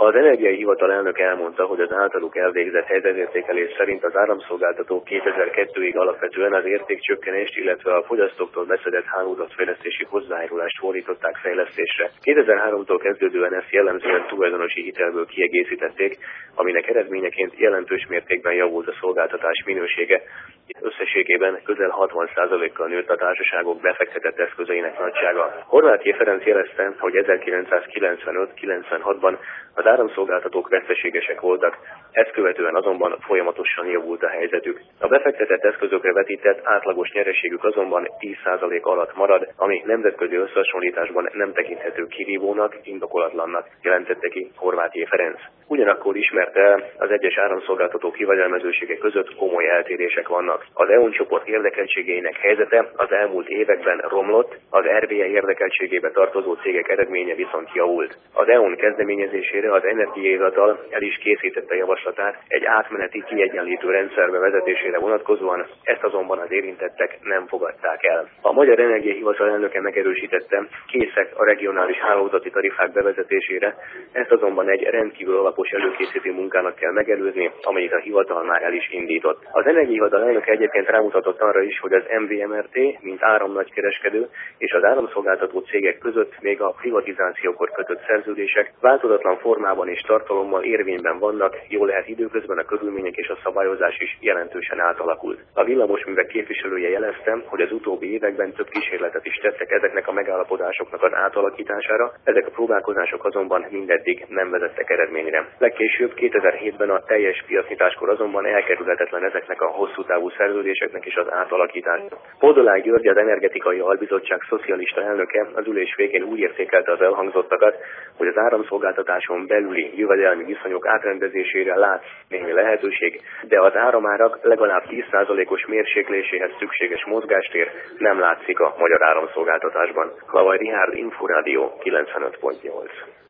Az Energiai Hivatal elnöke elmondta, hogy az általuk elvégzett helyzetértékelés szerint az áramszolgáltatók 2002-ig alapvetően az értékcsökkenést, illetve a fogyasztóktól beszedett hálózatfejlesztési hozzájárulást fordították fejlesztésre. 2003-tól kezdődően ezt jellemzően tulajdonosi hitelből kiegészítették, aminek eredményeként jelentős mértékben javult a szolgáltatás minősége. Összességében közel 60%-kal nőtt a társaságok befektetett eszközeinek nagysága. Horváth J. Ferenc jelezte, hogy 1995-96-ban az áramszolgáltatók veszteségesek voltak, ezt követően azonban folyamatosan javult a helyzetük. A befektetett eszközökre vetített átlagos nyereségük azonban 10% alatt marad, ami nemzetközi összehasonlításban nem tekinthető kirívónak, indokolatlannak, jelentette ki Horváth J. Ferenc. Ugyanakkor ismerte el, az egyes áramszolgáltatók jövedelmezősége között komoly eltérések vannak. Az EON csoport érdekeltségeinek helyzete az elmúlt években romlott, az RBI érdekeltségébe tartozó cégek eredménye viszont javult. Az EON kezdeményezésére az Energiai Hivatal el is készítette javaslatát egy átmeneti kiegyenlítő rendszer bevezetésére vonatkozóan, ezt azonban az érintettek nem fogadták el. A Magyar Energiai Hivatal elnöke megerősítette, készek a regionális hálózati tarifák bevezetésére, ezt azonban egy rendkívül alapos előkészítő munkának kell megelőzni, amelyet a hivatal már el is indított. Az Energiai Hivatal elnöke egyébként rámutatott arra is, hogy az MVMRT, mint áramnagykereskedő és az áramszolgáltató cégek között még a privatizációkor kötött szerződések változatlan formában és tartalommal érvényben vannak, jól lehet időközben a körülmények és a szabályozás is jelentősen átalakult. A villamosművek képviselője jelezte, hogy az utóbbi években több kísérletet is tettek ezeknek a megállapodásoknak az átalakítására, ezek a próbálkozások azonban mindeddig nem vezettek eredményre. Legkésőbb 2007-ben a teljes piacnyitáskor azonban elkerülhetetlen ezeknek a hosszú távú szerződéseknek is az átalakítása. Podolák György, az Energetikai Albizottság szocialista elnöke az ülés végén úgy értékelte az elhangzottakat, hogy az áramszolgáltatáson belüli jövedelmi viszonyok átrendezésére látsz némi lehetőség, de az áramárak legalább 10%-os mérsékléséhez szükséges mozgástér nem látszik a magyar áramszolgáltatásban. Klavaj Richárd, Inforádió 95.8.